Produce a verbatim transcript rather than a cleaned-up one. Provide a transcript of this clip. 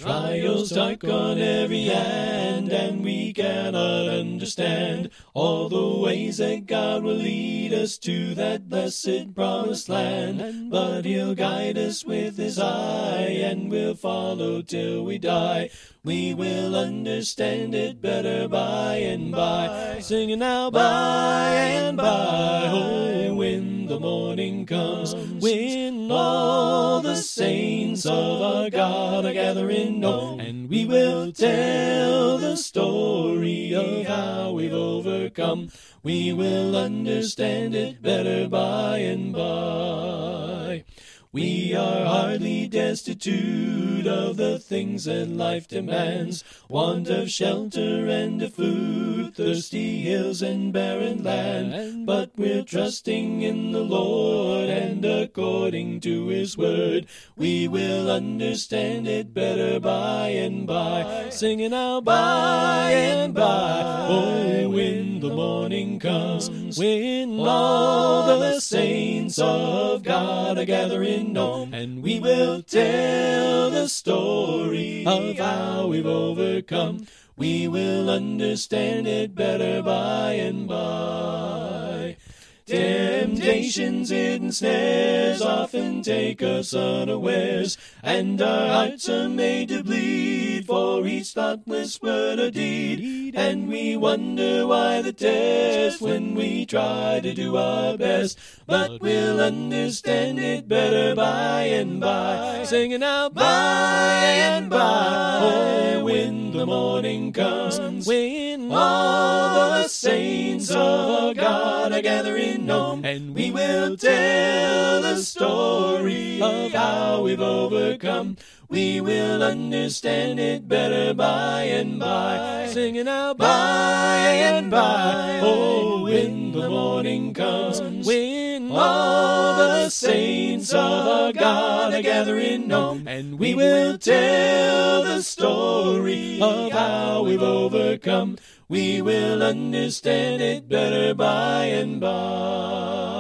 Trials dark on every hand, and we cannot understand all the ways that God will lead us to that blessed promised land. But He'll guide us with His eye, and we'll follow till we die. We will understand it better by and by. Singing now, by and by, oh, when the morning comes, when all the saints of our God are gathering, no, and we will tell the story of how we've overcome. We will understand it better by and by. We are hardly destitute of the things that life demands, want of shelter and of food, thirsty hills and barren land. But we're trusting in the Lord, and according to His word, we will understand it better by and by. Singing out, by and by, oh, when the morning comes, when all the saints of God are gathering, no, and we will tell the story of how we've overcome. We will understand it better by and by. Temptations, hidden snares often take us unawares, and our hearts are made to bleed for each thoughtless word or deed. And we wonder why the test when we try to do our best. But we'll understand it better by and by. Singing out, by and by, oh, when the morning comes, when all the saints of God are gathering, no, and we will tell the story of how we've overcome. We will understand it better by and by. Singing out, by and by, oh, when the morning comes, when all the saints of our God are gathering, no, and we will tell the story of how we've overcome. We will understand it better by and by.